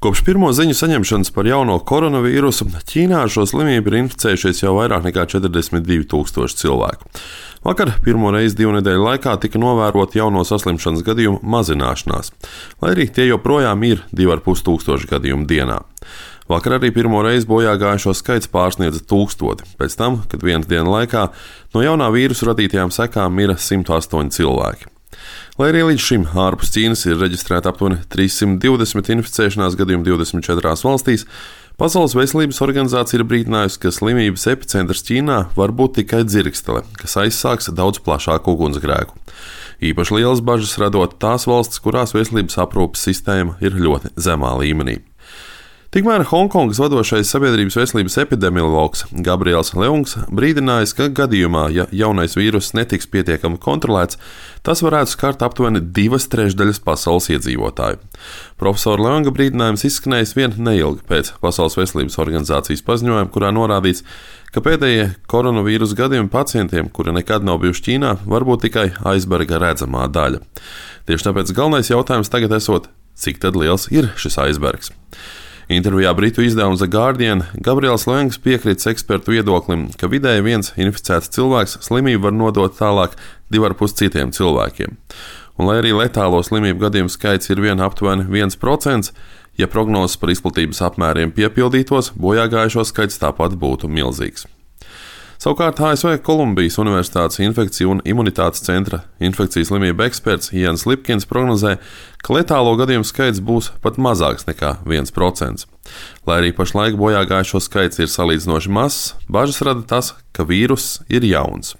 Kopš pirmo ziņu saņemšanas par jauno koronavīrusu Ķīnā ar šo slimību ir inficējušies jau vairāk nekā 42,000 cilvēku. Vakar pirmo reizi 2 nedēļu laikā tika novērota jauno saslimšanas gadījumu mazināšanās, lai arī tie joprojām ir 2,500 gadījumu dienā. Vakar arī pirmo reizi bojā gājušo skaits pārsniedza 1000, pēc tam, kad vienas dienas laikā no jaunā vīrusu radītajām sekām mira 108 cilvēki. Lai arī līdz šim ārpus Ķīnas ir reģistrēta aptuveni 320 inficēšanās gadījumu 24 valstīs, Pasaules veselības organizācija ir brīdinājusi, ka slimības epicentrs Ķīnā var būt tikai Dzirkstele, kas aizsāks daudz plašāku ugunsgrēku. Īpaši lielas bažas radot tās valstis, kurās veselības aprūpes sistēma ir ļoti zemā līmenī. Tikmēr Hongkongas vadošais sabiedrības veselības epidemiologs Gabriels Leungs brīdinājis, ka gadījumā, ja jaunais vīruss netiks pietiekami kontrolēts, tas varētu skart aptuveni 2/3 pasaules iedzīvotāju. Profesora Leunga brīdinājums izskanējis vien neilgi pēc Pasaules veselības organizācijas paziņojuma, kurā norādīts, ka pēdējie koronavīrusa gadījumi pacientiem, kuri nekad nav bijuši Ķīnā, var būt tikai aizberga redzamā daļa. Tieši tāpēc galvenais jautājums tagad esot, cik tad liels ir šis aizbergs? Intervijā britu izdevuma The Guardian Gabriels Leungs piekrits ekspertu viedoklim, ka vidēji viens inficēts cilvēks slimību var nodot tālāk 2,5 citiem cilvēkiem. Un lai arī letālo slimību gadījumu skaits ir vien aptuveni 1%, ja prognozes par izplatības apmēriem piepildītos, bojāgājušo skaits tāpat būtu milzīgs. Savukārt ASV Kolumbijas Universitātes infekciju un imunitātes centra infekcijas slimību eksperts Jens Lipkins prognozē, ka letālo gadījumu skaits būs pat mazāks nekā 1%. Lai arī pašlaik bojāgājušo skaits ir salīdzinoši mazs, bažas rada tas, ka vīruss ir jauns.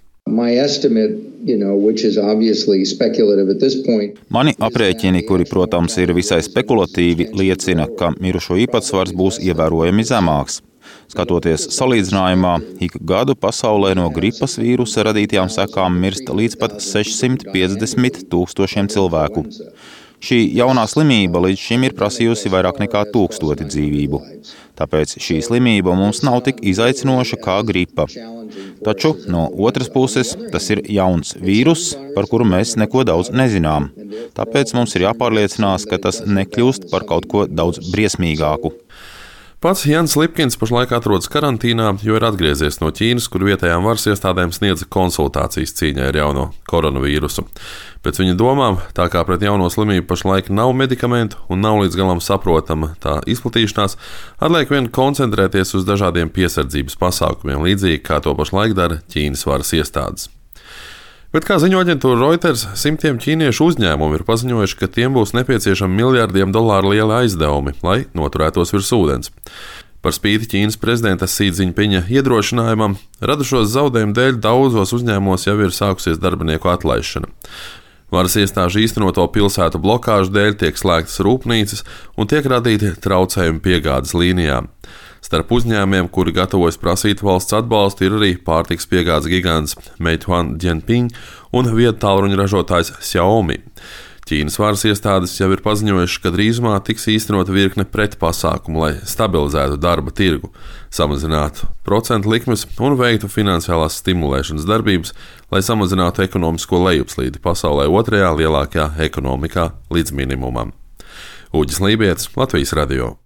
Mani aprēķini, kuri, protams, ir visai spekulatīvi, liecina, ka mirušo īpatsvars būs ievērojami zemāks. Skatoties salīdzinājumā, ik gadu pasaulē no gripas vīrusa radītajām sekām mirst līdz pat 650 000 cilvēku. Šī jaunā slimība līdz šim ir prasījusi vairāk nekā 1000 dzīvību. Tāpēc šī slimība mums nav tik izaicinoša kā gripa. Taču no otras puses tas ir jauns vīruss, par kuru mēs neko daudz nezinām. Tāpēc mums ir jāpārliecinās, ka tas nekļūst par kaut ko daudz briesmīgāku. Pats Jens Lipkins pašlaik atrodas karantīnā, jo ir atgriezies no Ķīnas, kur vietējām varas iestādēm sniedza konsultācijas cīņai ar jauno koronavīrusu. Pēc viņa domām, tā kā pret jauno slimību pašlaik nav medikamentu un nav līdz galam saprotama tā izplatīšanās, atliek vien koncentrēties uz dažādiem piesardzības pasākumiem, līdzīgi kā to pašlaik dara Ķīnas varas iestādes. Bet, kā ziņo aģentūra Reuters, simtiem ķīniešu uzņēmumu ir paziņojuši, ka tiem būs nepieciešami miljardiem dolāru lieli aizdevumi, lai noturētos virs ūdens. Par spīti Ķīnas prezidenta Xi Jinpinga iedrošinājumam, radušos zaudējumu dēļ daudzos uzņēmumos jau ir sākusies darbinieku atlaišana. Varas iestāžu īstenoto pilsētu blokāžu dēļ tiek slēgtas rūpnīcas un tiek radīti traucējumi piegādes līnijām. Starp uzņēmumiem, kuri gatavojas prasīt valsts atbalstu, ir arī pārtikas piegādes gigants Meituan Dianping un viedtālruņa ražotājs Xiaomi. Ķīnas varas iestādes jau ir paziņojušas, ka drīzumā tiks īstenota virkne pretpasākumu, lai stabilizētu darba tirgu, samazinātu procentu likmes un veiktu finansiālās stimulēšanas darbības, lai samazinātu ekonomisko lejupslīdi pasaulē otrajā lielākajā ekonomikā līdz minimumam. Uģis Lībietis, Latvijas radio.